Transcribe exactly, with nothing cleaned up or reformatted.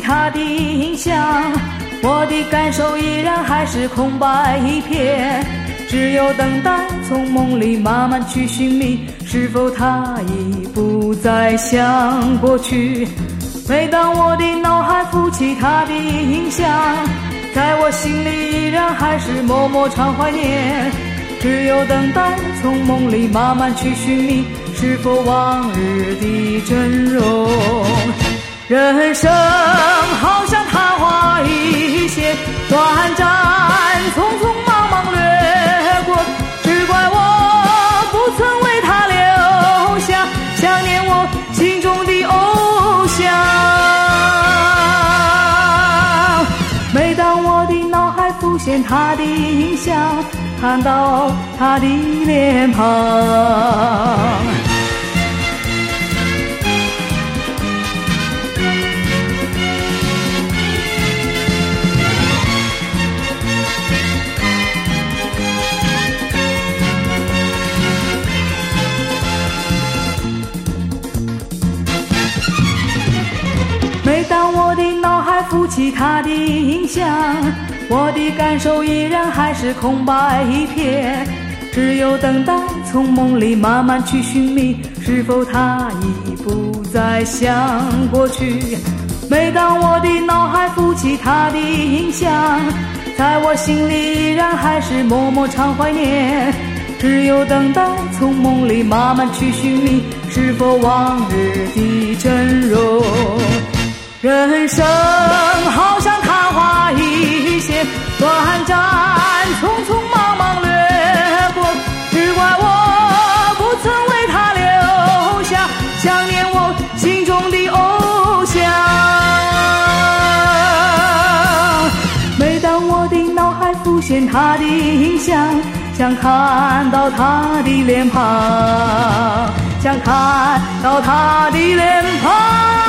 他的影像，我的感受依然还是空白一片，只有等待从梦里慢慢去寻觅，是否他已不再像过去。每当我的脑海浮起他的影像，在我心里依然还是默默常怀念，只有等待从梦里慢慢去寻觅，是否往日的真容。人生好像昙花一现，短暂匆匆忙忙掠过，只怪我不曾为他留下想念我心中的偶像。每当我的脑海浮现他的影像，看到他的脸庞，每当我的脑海浮起他的影像，我的感受依然还是空白一片，只有等待从梦里慢慢去寻觅，是否他已不再像过去。每当我的脑海浮起他的影像，在我心里依然还是默默常怀念，只有等待从梦里慢慢去寻觅，是否往日的真容。人生好像昙花一现，短暂匆匆忙忙掠过，只怪我不曾为他留下想念我心中的偶像。每当我的脑海浮现他的影像，想看到他的脸庞，想看到他的脸庞。